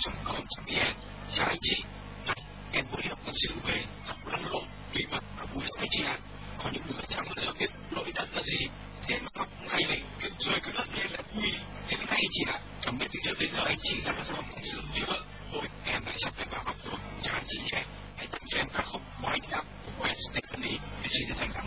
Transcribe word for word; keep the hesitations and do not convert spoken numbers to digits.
trong con trong em chào anh chị. Em vui học con sự về học lăn lộn vì mặt và vui lắm anh chị ạ. Có những người chẳng bao giờ biết lỗi đất là gì, thế mà học ngay này cứ rồi cứ lật lên là vui. Thế này anh chị ạ, chẳng biết từ trước đến giờ anh chị đã bao giờ học con sự chưa? Ôi em đã sắp phải vào học rồi, chào anh chị nhé. Hãy tặng cho em ca khúc White Up của Gwen Stefani để chị sẽ thành